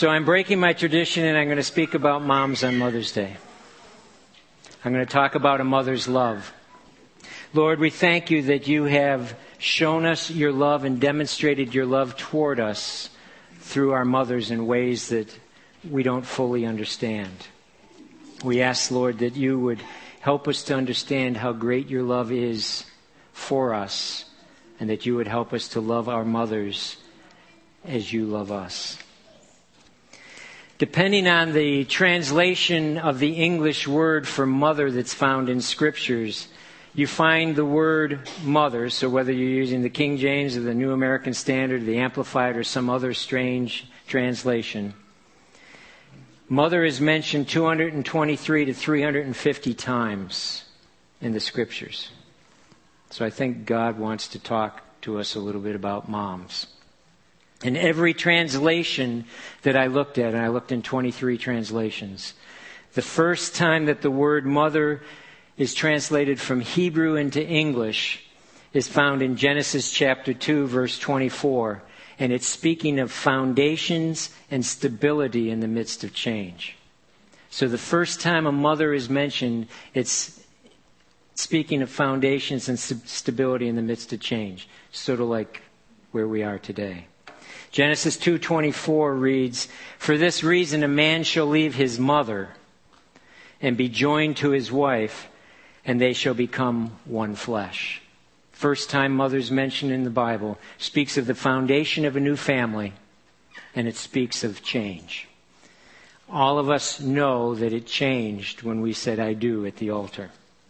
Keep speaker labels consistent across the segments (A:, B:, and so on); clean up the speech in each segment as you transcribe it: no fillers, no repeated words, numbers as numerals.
A: So I'm breaking my tradition and I'm going to speak about moms on Mother's Day. I'm going to talk about a mother's love. Lord, we thank you that you have shown us your love and demonstrated your love toward us through our mothers in ways that we don't fully understand. We ask, Lord, that you would help us to understand how great your love is for us, and that you would help us to love our mothers as you love us. Depending on the translation of the English word for mother that's found in Scriptures, you find the word mother, so whether you're using the King James or the New American Standard, the Amplified, or some other strange translation, mother is mentioned 223 to 350 times in the Scriptures. So I think God wants to talk to us a little bit about moms. In every translation that I looked at, and I looked in 23 translations, the first time that the word mother is translated from Hebrew into English is found in Genesis chapter 2, verse 24. And it's speaking of foundations and stability in the midst of change. So the first time a mother is mentioned, it's speaking of foundations and stability in the midst of change. Sort of like where we are today. Genesis 2:24 reads, "For this reason a man shall leave his mother and be joined to his wife, and they shall become one flesh." First time mother's mentioned in the Bible speaks of the foundation of a new family, and it speaks of change. All of us know that it changed when we said "I do" at the altar.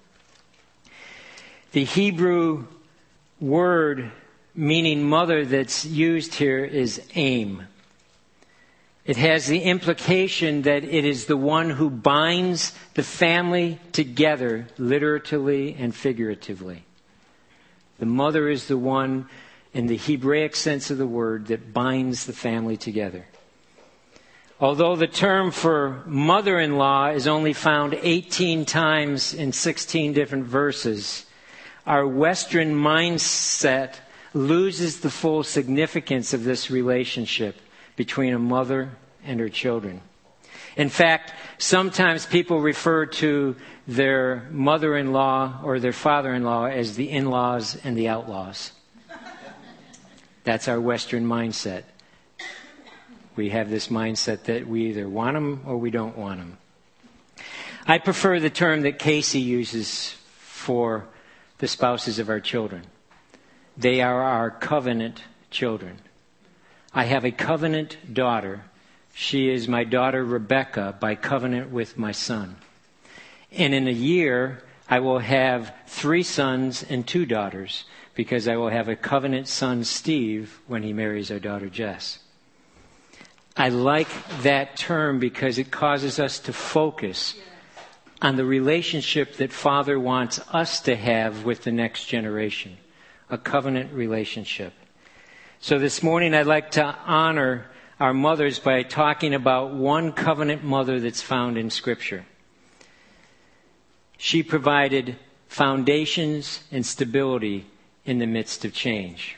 A: The Hebrew word meaning mother that's used here is aim. It has the implication that it is the one who binds the family together, literally and figuratively. The mother is the one, in the Hebraic sense of the word, that binds the family together. Although the term for mother-in-law is only found 18 times in 16 different verses, our Western mindset loses the full significance of this relationship between a mother and her children. In fact, sometimes people refer to their mother-in-law or their father-in-law as the in-laws and the outlaws. That's our Western mindset. We have this mindset that we either want them or we don't want them. I prefer the term that Casey uses for the spouses of our children. They are our covenant children. I have a covenant daughter. She is my daughter Rebecca by covenant with my son. And in a year, I will have 3 sons and 2 daughters because I will have a covenant son, Steve, when he marries our daughter Jess. I like that term because it causes us to focus on the relationship that Father wants us to have with the next generation. A covenant relationship. So this morning I'd like to honor our mothers by talking about one covenant mother that's found in Scripture. She provided foundations and stability in the midst of change.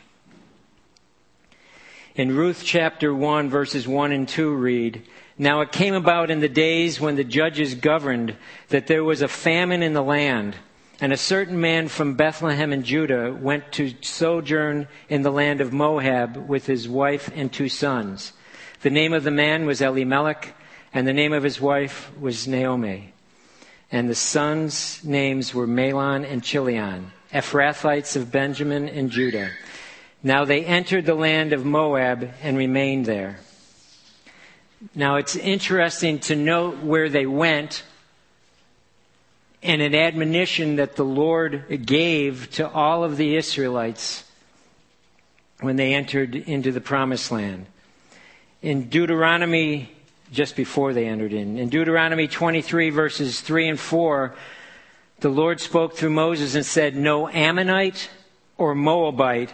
A: In Ruth chapter 1, verses 1 and 2 read, "Now it came about in the days when the judges governed that there was a famine in the land. And a certain man from Bethlehem in Judah went to sojourn in the land of Moab with his wife and 2 sons. The name of the man was Elimelech, and the name of his wife was Naomi. And the sons' names were Mahlon and Chilion, Ephrathites of Benjamin and Judah. Now they entered the land of Moab and remained there." Now it's interesting to note where they went, and an admonition that the Lord gave to all of the Israelites when they entered into the promised land. In Deuteronomy, just before they entered in Deuteronomy 23, verses 3 and 4, the Lord spoke through Moses and said, "No Ammonite or Moabite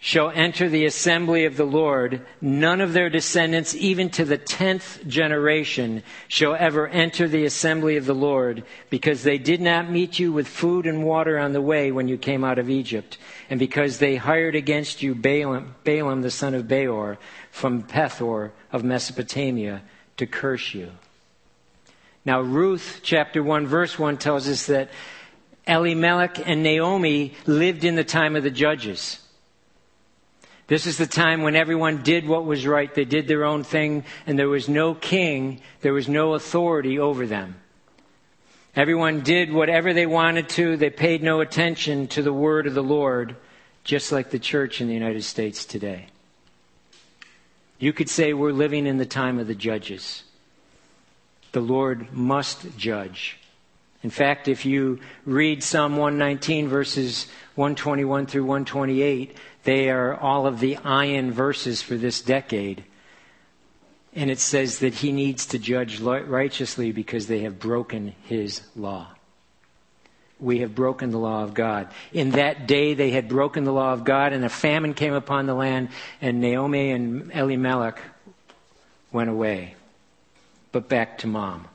A: shall enter the assembly of the Lord. None of their descendants, even to the 10th generation, shall ever enter the assembly of the Lord, because they did not meet you with food and water on the way when you came out of Egypt, and because they hired against you Balaam the son of Beor, from Pethor of Mesopotamia, to curse you. Now Ruth chapter 1 verse 1 tells us that Elimelech and Naomi lived in the time of the judges. This is the time when everyone did what was right. They did their own thing, and there was no king, there was no authority over them. Everyone did whatever they wanted to. They paid no attention to the word of the Lord, just like the church in the United States today. You could say we're living in the time of the judges. The Lord must judge. In fact, if you read Psalm 119, verses 121 through 128, they are all of the iron verses for this decade. And it says that he needs to judge righteously because they have broken his law. We have broken the law of God. In that day, they had broken the law of God, and a famine came upon the land, and Naomi and Elimelech went away. But back to mom.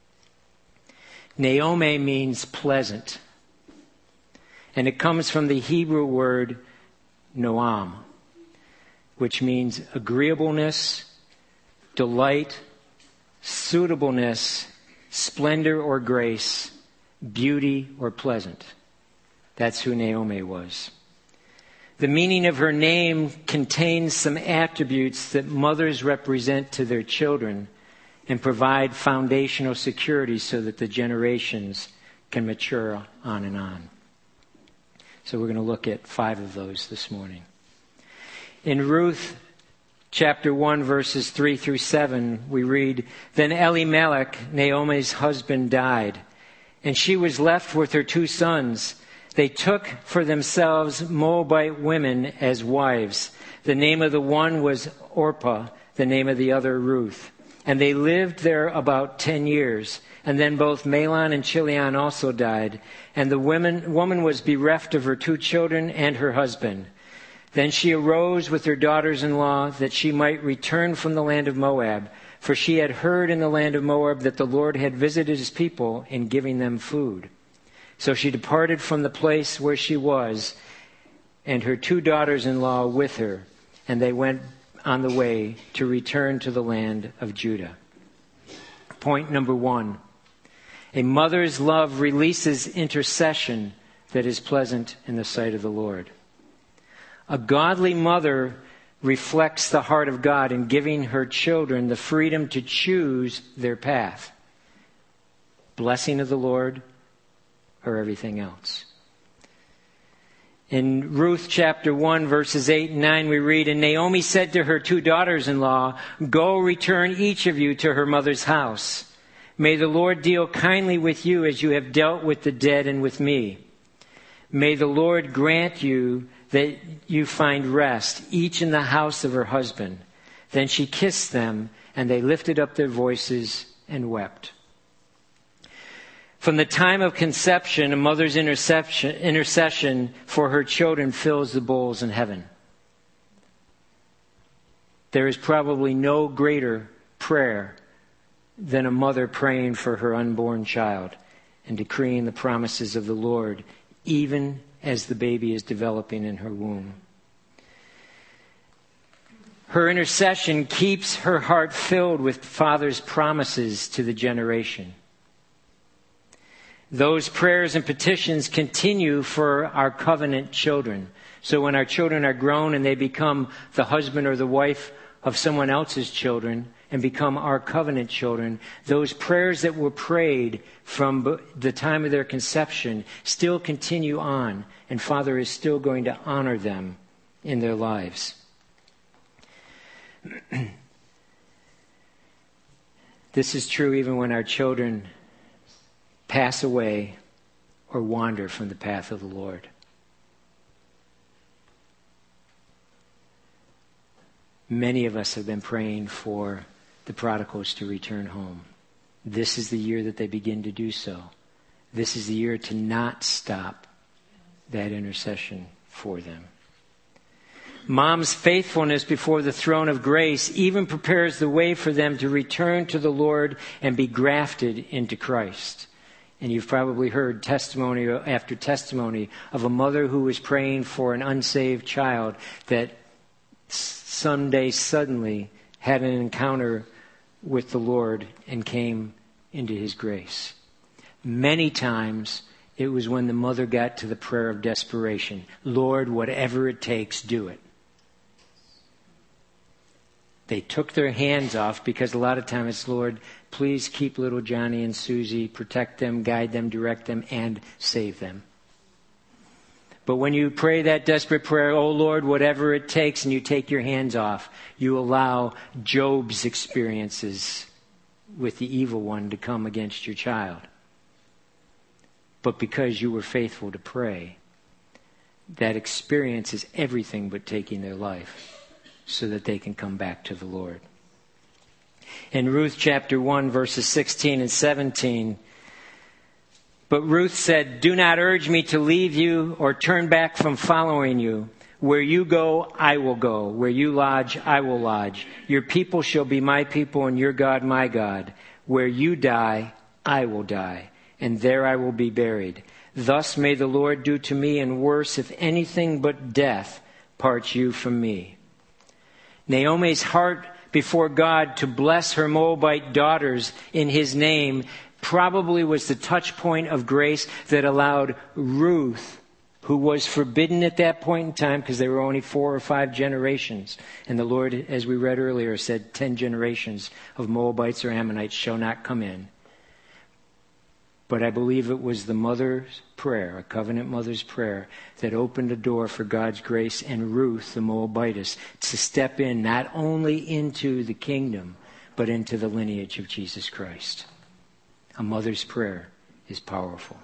A: Naomi means pleasant. And it comes from the Hebrew word noam, which means agreeableness, delight, suitableness, splendor or grace, beauty or pleasant. That's who Naomi was. The meaning of her name contains some attributes that mothers represent to their children and provide foundational security so that the generations can mature on and on. So we're going to look at 5 of those this morning. In Ruth chapter 1, verses 3 through 7, we read, Then Elimelech, Naomi's husband, died, and she was left with her 2 sons. They took for themselves Moabite women as wives. The name of the one was Orpah, the name of the other Ruth. And they lived there about 10 years. And then both Mahlon and Chilion also died. And the woman was bereft of her 2 children and her husband. Then she arose with her daughters-in-law that she might return from the land of Moab. For she had heard in the land of Moab that the Lord had visited his people in giving them food. So she departed from the place where she was, and her 2 daughters-in-law with her. And they went on the way to return to the land of Judah. Point number 1. A mother's love releases intercession that is pleasant in the sight of the Lord. A godly mother reflects the heart of God in giving her children the freedom to choose their path. Blessing of the Lord or everything else. In Ruth chapter 1, verses 8 and 9, we read, And Naomi said to her 2 daughters-in-law, Go return each of you to her mother's house. May the Lord deal kindly with you as you have dealt with the dead and with me. May the Lord grant you that you find rest, each in the house of her husband. Then she kissed them, and they lifted up their voices and wept. From the time of conception, a mother's intercession for her children fills the bowls in heaven. There is probably no greater prayer than a mother praying for her unborn child and decreeing the promises of the Lord, even as the baby is developing in her womb. Her intercession keeps her heart filled with Father's promises to the generation. Those prayers and petitions continue for our covenant children. So when our children are grown and they become the husband or the wife of someone else's children and become our covenant children, those prayers that were prayed from the time of their conception still continue on, and Father is still going to honor them in their lives. This is true even when our children pass away or wander from the path of the Lord. Many of us have been praying for the prodigals to return home. This is the year that they begin to do so. This is the year to not stop that intercession for them. Mom's faithfulness before the throne of grace even prepares the way for them to return to the Lord and be grafted into Christ. And you've probably heard testimony after testimony of a mother who was praying for an unsaved child that someday suddenly had an encounter with the Lord and came into His grace. Many times it was when the mother got to the prayer of desperation. Lord, whatever it takes, do it. They took their hands off because a lot of times it's, Lord, please keep little Johnny and Susie, protect them, guide them, direct them, and save them. But when you pray that desperate prayer, oh Lord, whatever it takes, and you take your hands off, you allow Job's experiences with the evil one to come against your child. But because you were faithful to pray, that experience is everything but taking their life so that they can come back to the Lord. In Ruth chapter 1, verses 16 and 17, but Ruth said, do not urge me to leave you or turn back from following you. Where you go, I will go. Where you lodge, I will lodge. Your people shall be my people and your God my God. Where you die, I will die, and there I will be buried. Thus may the Lord do to me, and worse, if anything but death parts you from me. Naomi's heart before God to bless her Moabite daughters in His name probably was the touch point of grace that allowed Ruth, who was forbidden at that point in time because there were only 4 or 5 generations. And the Lord, as we read earlier, said 10 generations of Moabites or Ammonites shall not come in. But I believe it was the mother's prayer, a covenant mother's prayer, that opened a door for God's grace and Ruth, the Moabitess, to step in not only into the kingdom, but into the lineage of Jesus Christ. A mother's prayer is powerful.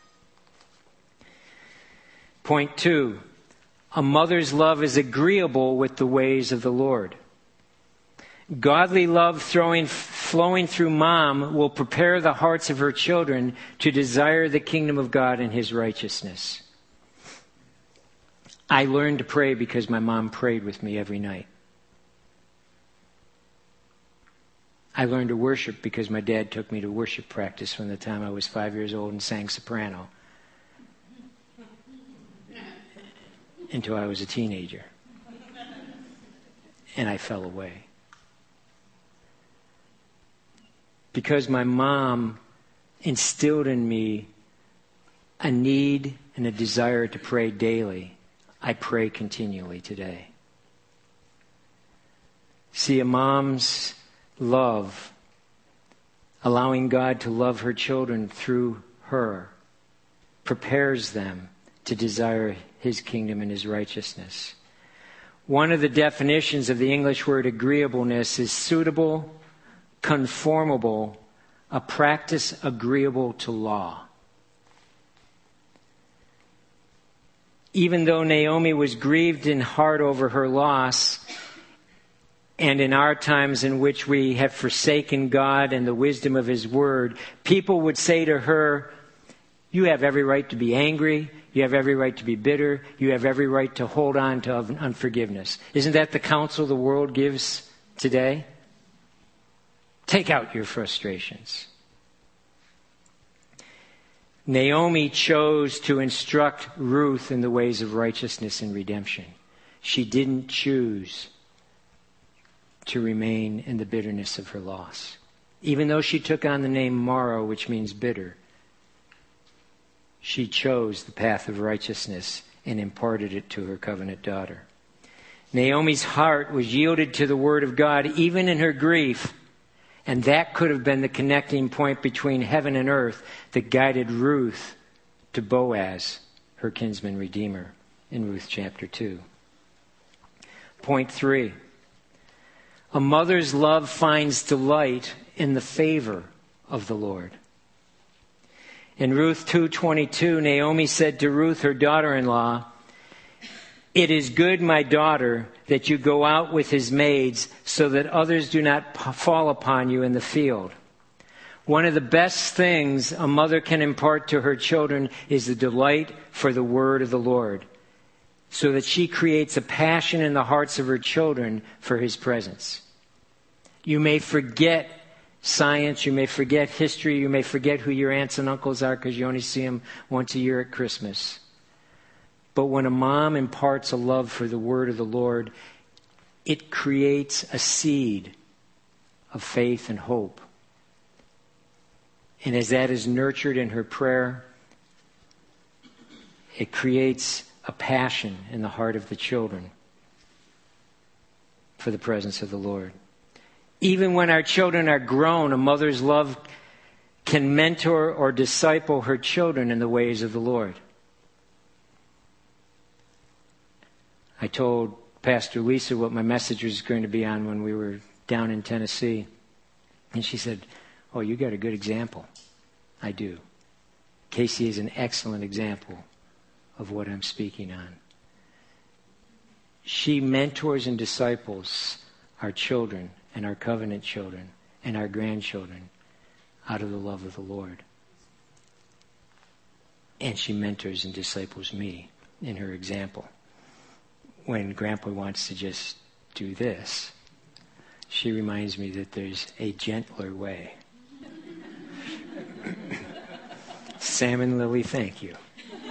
A: Point 2, a mother's love is agreeable with the ways of the Lord. Godly love flowing through mom will prepare the hearts of her children to desire the kingdom of God and His righteousness. I learned to pray because my mom prayed with me every night. I learned to worship because my dad took me to worship practice from the time I was 5 years old and sang soprano until I was a teenager. And I fell away. Because my mom instilled in me a need and a desire to pray daily, I pray continually today. See, a mom's love, allowing God to love her children through her, prepares them to desire His kingdom and His righteousness. One of the definitions of the English word agreeableness is suitable, conformable, a practice agreeable to law. Even though Naomi was grieved in heart over her loss, and in our times in which we have forsaken God and the wisdom of His word, people would say to her, you have every right to be angry, you have every right to be bitter, you have every right to hold on to unforgiveness. Isn't that the counsel the world gives today? Take out your frustrations. Naomi chose to instruct Ruth in the ways of righteousness and redemption. She didn't choose to remain in the bitterness of her loss. Even though she took on the name Mara, which means bitter, she chose the path of righteousness and imparted it to her covenant daughter. Naomi's heart was yielded to the word of God even in her grief. And that could have been the connecting point between heaven and earth that guided Ruth to Boaz, her kinsman redeemer, in Ruth chapter 2. Point 3. A mother's love finds delight in the favor of the Lord. In Ruth 2:22, Naomi said to Ruth, her daughter-in-law, it is good, my daughter, that you go out with his maids so that others do not fall upon you in the field. One of the best things a mother can impart to her children is the delight for the word of the Lord. so that she creates a passion in the hearts of her children for his presence. You may forget science, you may forget history, you may forget who your aunts and uncles are because you only see them once a year at Christmas. But when a mom imparts a love for the word of the Lord, it creates a seed of faith and hope. And as that is nurtured in her prayer, it creates a passion in the heart of the children for the presence of the Lord. Even when our children are grown, a mother's love can mentor or disciple her children in the ways of the Lord. I told Pastor Lisa what my message was going to be on when we were down in Tennessee. And she said, "Oh, you got a good example." I do. Casey is an excellent example of what I'm speaking on. She mentors and disciples our children and our covenant children and our grandchildren out of the love of the Lord. And she mentors and disciples me in her example. When Grandpa wants to just do this, she reminds me that there's a gentler way. Sam and Lily, thank you.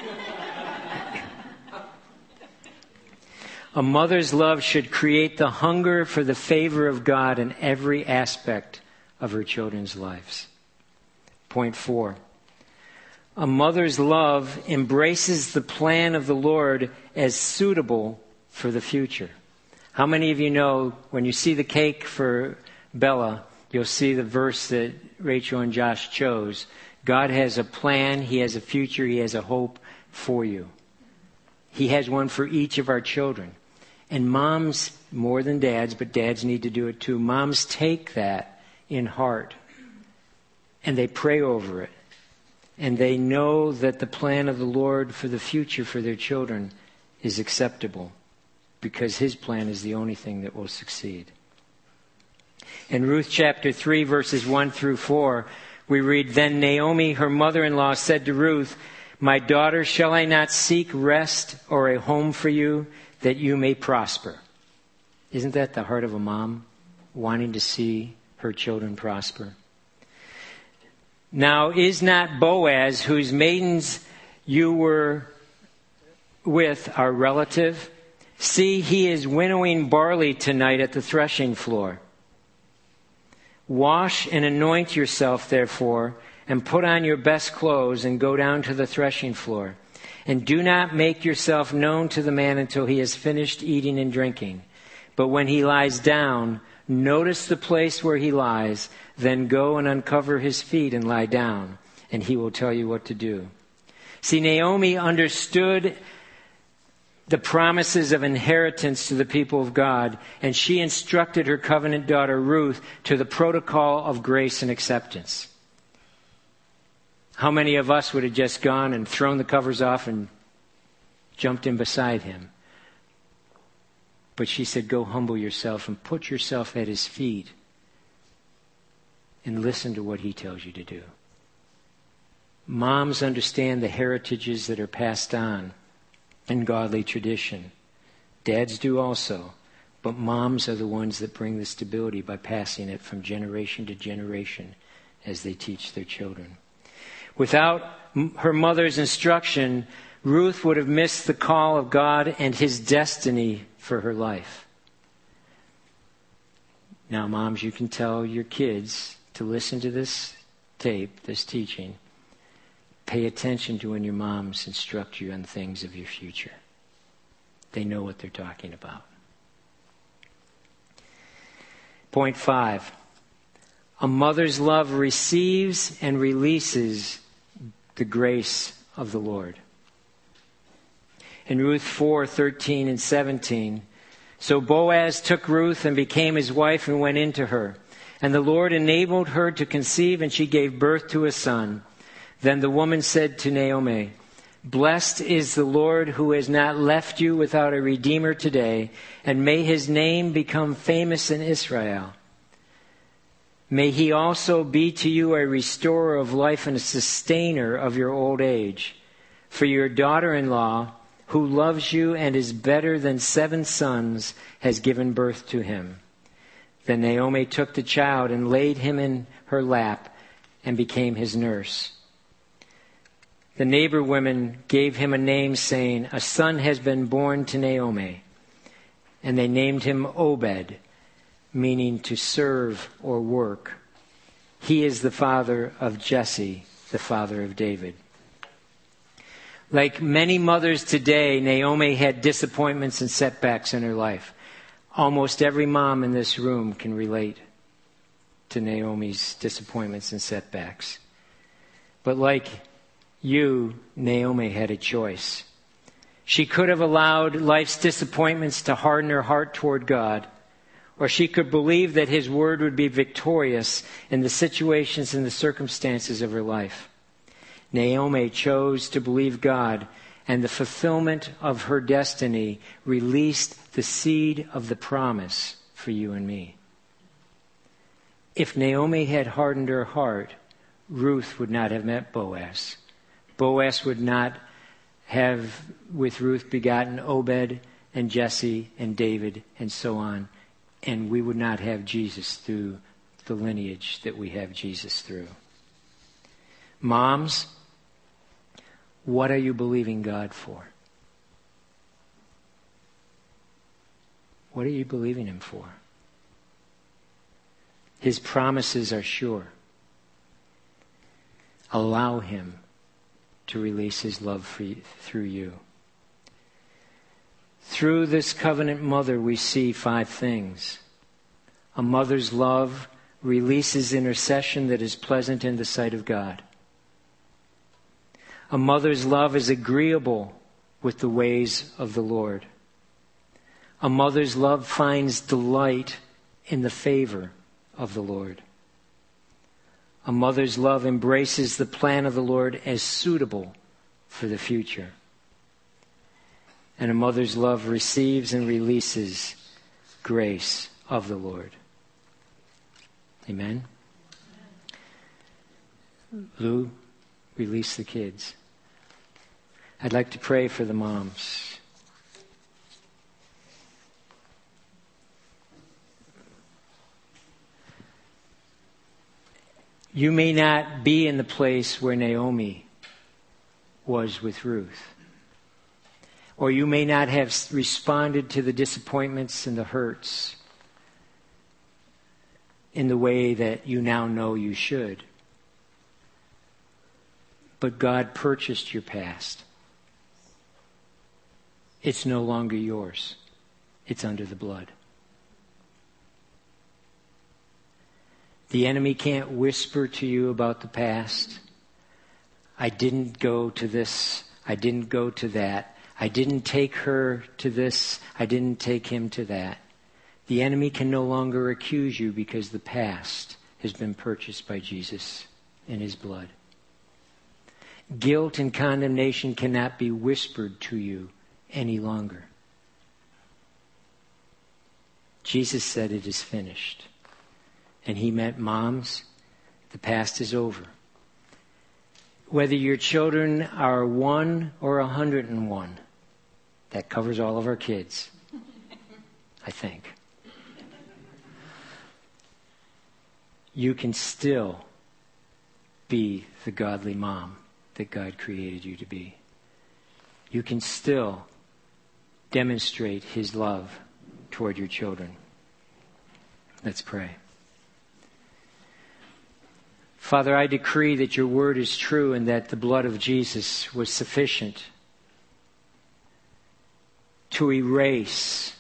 A: A mother's love should create the hunger for the favor of God in every aspect of her children's lives. Point 4. A mother's love embraces the plan of the Lord as suitable for the future. How many of you know when you see the cake for Bella, you'll see the verse that Rachel and Josh chose. God has a plan, He has a future, He has a hope for you. He has one for each of our children. And moms, more than dads, but dads need to do it too. Moms take that in heart and they pray over it. And they know that the plan of the Lord for the future for their children is acceptable because His plan is the only thing that will succeed. In Ruth chapter 3, verses 1 through 4, we read, "Then Naomi, her mother-in-law, said to Ruth, 'My daughter, shall I not seek rest or a home for you, that you may prosper?'" Isn't that the heart of a mom, wanting to see her children prosper? "Now is not Boaz, whose maidens you were with, our relative? See, he is winnowing barley tonight at the threshing floor. Wash and anoint yourself, therefore, and put on your best clothes and go down to the threshing floor. And do not make yourself known to the man until he has finished eating and drinking. But when he lies down, notice the place where he lies, then go and uncover his feet and lie down, and he will tell you what to do." See, Naomi understood the promises of inheritance to the people of God, and she instructed her covenant daughter Ruth to the protocol of grace and acceptance. How many of us would have just gone and thrown the covers off and jumped in beside him? But she said, "Go humble yourself and put yourself at his feet and listen to what he tells you to do." Moms understand the heritages that are passed on in godly tradition. Dads do also, but moms are the ones that bring the stability by passing it from generation to generation as they teach their children. Without her mother's instruction, Ruth would have missed the call of God and His destiny for her life. Now, moms, you can tell your kids to listen to this tape, this teaching. Pay attention to when your moms instruct you on things of your future. They know what they're talking about. Point 5. A mother's love receives and releases the grace of the Lord. In Ruth 4:13 and 17, "So Boaz took Ruth and became his wife and went into her. And the Lord enabled her to conceive, and she gave birth to a son. Then the woman said to Naomi, 'Blessed is the Lord who has not left you without a redeemer today, and may his name become famous in Israel. May he also be to you a restorer of life and a sustainer of your old age. For your daughter-in-law who loves you and is better than 7 sons, has given birth to him." Then Naomi took the child and laid him in her lap and became his nurse. The neighbor women gave him a name, saying, "A son has been born to Naomi." And they named him Obed, meaning to serve or work. He is the father of Jesse, the father of David. Like many mothers today, Naomi had disappointments and setbacks in her life. Almost every mom in this room can relate to Naomi's disappointments and setbacks. But like you, Naomi had a choice. She could have allowed life's disappointments to harden her heart toward God, or she could believe that His word would be victorious in the situations and the circumstances of her life. Naomi chose to believe God, and the fulfillment of her destiny released the seed of the promise for you and me. If Naomi had hardened her heart, Ruth would not have met Boaz. Boaz would not have, with Ruth, begotten Obed and Jesse and David and so on. And we would not have Jesus through the lineage that we have Jesus through. Moms, what are you believing God for? What are you believing Him for? His promises are sure. Allow Him to release His love for you, through you. Through this covenant mother, we see 5 things. A mother's love releases intercession that is pleasant in the sight of God. A mother's love is agreeable with the ways of the Lord. A mother's love finds delight in the favor of the Lord. A mother's love embraces the plan of the Lord as suitable for the future. And a mother's love receives and releases grace of the Lord. Amen? Lou, release the kids. I'd like to pray for the moms. You may not be in the place where Naomi was with Ruth. Or you may not have responded to the disappointments and the hurts in the way that you now know you should. But God purchased your past. It's no longer yours. It's under the blood. The enemy can't whisper to you about the past. I didn't go to this. I didn't go to that. I didn't take her to this. I didn't take him to that. The enemy can no longer accuse you because the past has been purchased by Jesus in His blood. Guilt and condemnation cannot be whispered to you any longer. Jesus said it is finished. And He meant, moms, the past is over. Whether your children are 1 or 101, that covers all of our kids, I think. You can still be the godly mom that God created you to be. You can still demonstrate His love toward your children. Let's pray. Father, I decree that your word is true and that the blood of Jesus was sufficient to erase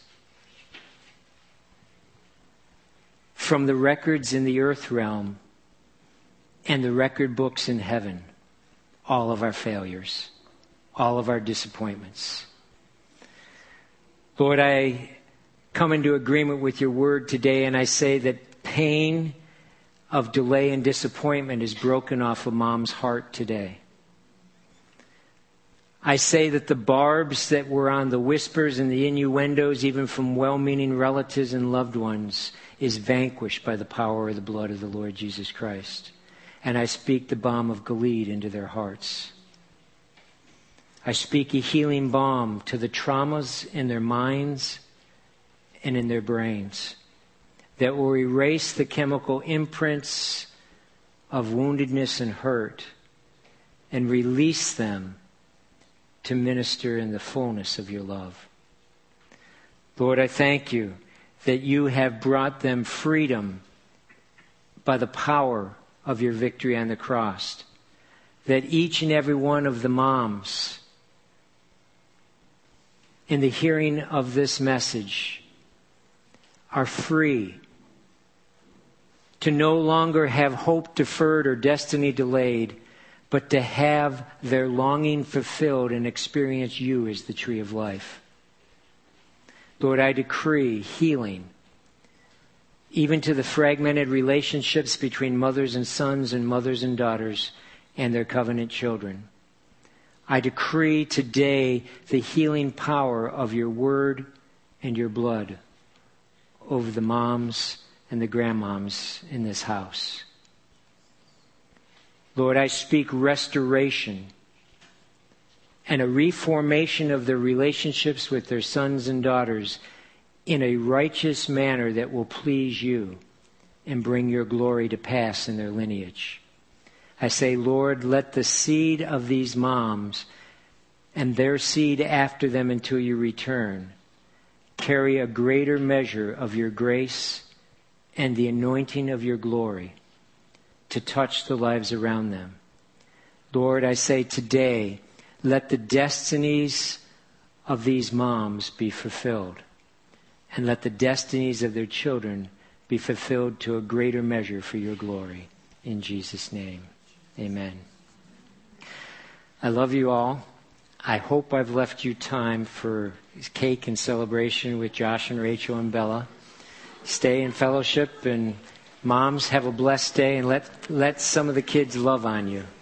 A: from the records in the earth realm and the record books in heaven all of our failures, all of our disappointments. Lord, I come into agreement with your word today, and I say that pain of delay and disappointment is broken off a mom's heart today. I say that the barbs that were on the whispers and the innuendos, even from well-meaning relatives and loved ones, is vanquished by the power of the blood of the Lord Jesus Christ. And I speak the balm of Gilead into their hearts. I speak a healing balm to the traumas in their minds and in their brains that will erase the chemical imprints of woundedness and hurt and release them to minister in the fullness of your love. Lord, I thank you that you have brought them freedom by the power of your victory on the cross. That each and every one of the moms, in the hearing of this message, are free to no longer have hope deferred or destiny delayed, but to have their longing fulfilled and experience you as the tree of life. Lord, I decree healing, even to the fragmented relationships between mothers and sons and mothers and daughters and their covenant children. I decree today the healing power of your word and your blood over the moms and the grandmoms in this house. Lord, I speak restoration and a reformation of their relationships with their sons and daughters in a righteous manner that will please you and bring your glory to pass in their lineage. I say, Lord, let the seed of these moms and their seed after them until you return carry a greater measure of your grace and the anointing of your glory to touch the lives around them. Lord, I say today, let the destinies of these moms be fulfilled, and let the destinies of their children be fulfilled to a greater measure for your glory. In Jesus' name, amen. I love you all. I hope I've left you time for cake and celebration with Josh and Rachel and Bella. Stay in fellowship, and moms, have a blessed day, and let some of the kids love on you.